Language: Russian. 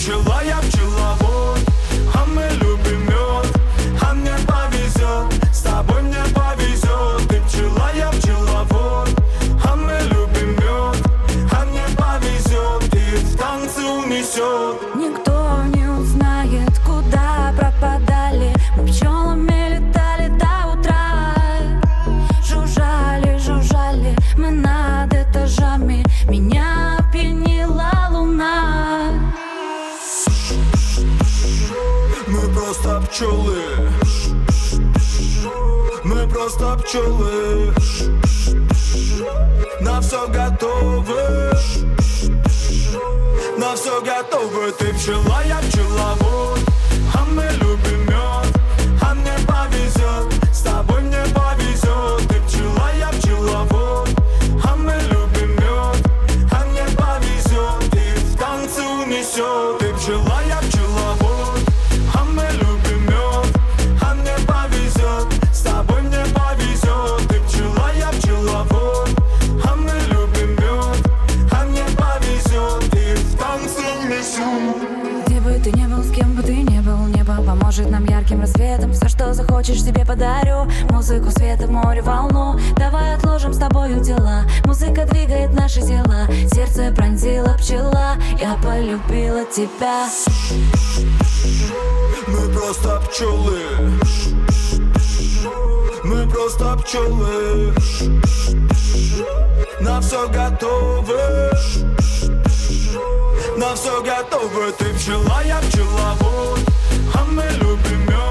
пчела, я пчеловод, а мы любим мед, а мне повезет, с тобой мне повезет. Ты пчела, я пчеловод, а мы любим мед, а мне повезет, и в танцы унесет. Никто не узнает, куда пропадали. Мы пчелами летали до утра. Жужжали, жужжали мы над этажами. Меня опьянила луна. Мы просто пчелы, мы просто пчелы, на все готовы, на все готовы. Ты пчела, я пчеловод, а мы любим мед, а мне повезет, с тобой мне повезет. Ты пчела, я пчеловод, а мы любим мед, а мне повезет, и в танцы унесет. Ты пчела, я пчеловод, а мы любим мед, а мне повезет, с тобой мне повезет. Ты пчела, я пчеловод, а мы любим мед, а мне повезет, и в танцы унесет. Где бы ты ни был, с кем бы ты ни был, небо поможет нам ярким рассветом. Все, что захочешь, тебе подарю. Музыку, света, море, волну. Давай отложим с тобою дела. Музыка двигает наши тела. Сердце пронзила пчела, я полюбила тебя. Мы просто пчелы, мы просто пчелы, на все готовы, на все готовы. Ты пчела, я пчеловод, а мы любим мед,